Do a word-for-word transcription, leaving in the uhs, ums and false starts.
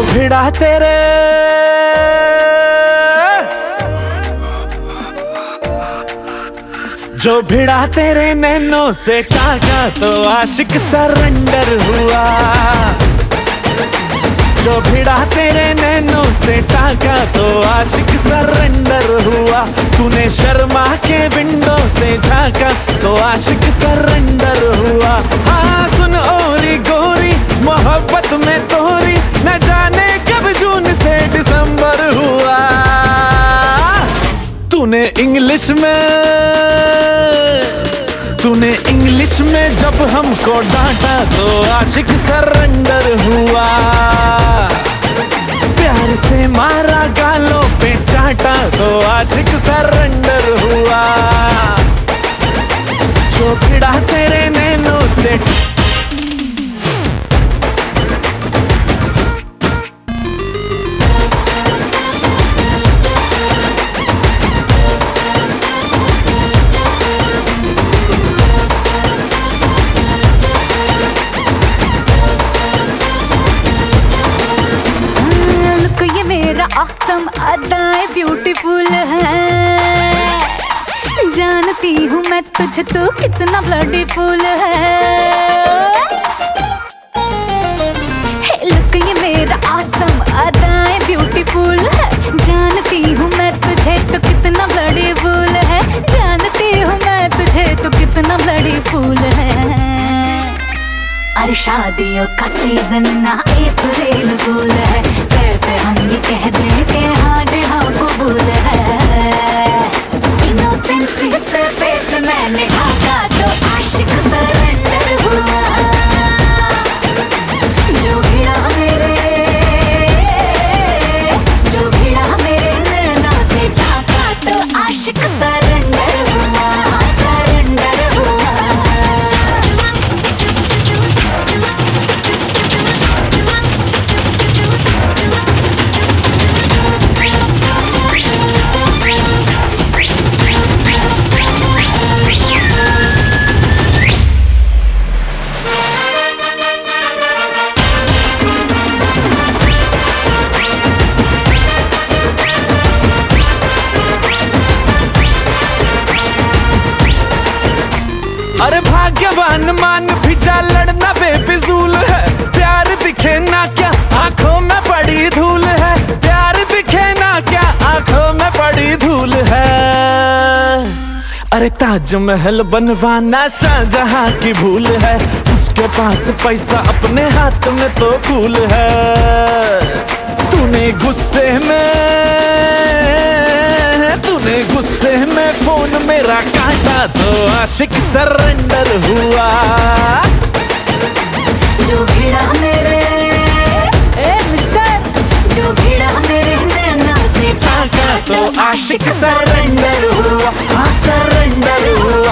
भिड़ा तेरे जो भिड़ा तेरे नैनों से टाका तो आशिक सरेंडर हुआ। जो भिड़ा तेरे नैनों से टाका तो आशिक सरेंडर हुआ। तूने शर्मा के विंडो से झांका तो आशिक सरेंडर हुआ। हाँ सुन ओरी गोरी मोहब्बत में तोरी न जाने कब जून से दिसंबर हुआ। तूने इंग्लिश में तूने इंग्लिश में जब हमको डांटा तो आशिक सरेंडर हुआ। प्यार से मारा गालों पे चाटा तो आशिक सरेंडर हुआ। जो भिड़ा तेरे नैनों से ऑसम अदाएं ब्यूटीफुल है। जानती हूँ मैं तुझे तो कितना ब्लडीफुल है। लुक ये मेरा ऑसम अदाएं ब्यूटीफुल है। जानती हूँ मैं तुझे तो कितना ब्लडीफुल है। जानती हूँ मैं तुझे तो कितना ब्लडीफुल है। अरे शादियों का सीजन ना अप्रैल फूल है। कैसे हम ये कह दें कि हाँ जी हाँ कबूल है। इनोसेंसी से फेस मैंने ढाका तो आशिक सरेंडर हुआ। जो भिड़ा मेरे जो भिड़ा मेरे नैनों से ढाका तो आशिक सरेंडर हुआ। सरेंडर हुआ। अरे भाग्यवान मान भी जा लड़ना बेफिजूल है। प्यार दिखे ना क्या आंखों में पड़ी धूल है। प्यार दिखे ना क्या आंखों में पड़ी धूल है। अरे ताजमहल बनवाना शाहजहां की भूल है। उसके पास पैसा अपने हाथ में तो फूल है। तूने गुस्से में तूने गुस्से में फोन मेरा काटा तो आशिक सरेंडर हुआ। जो भिड़ा मेरे ए मिस्टर जो भिड़ा मेरे नैनों से टाका तो आशिक सरेंडर हुआ। हाँ सरेंडर हुआ।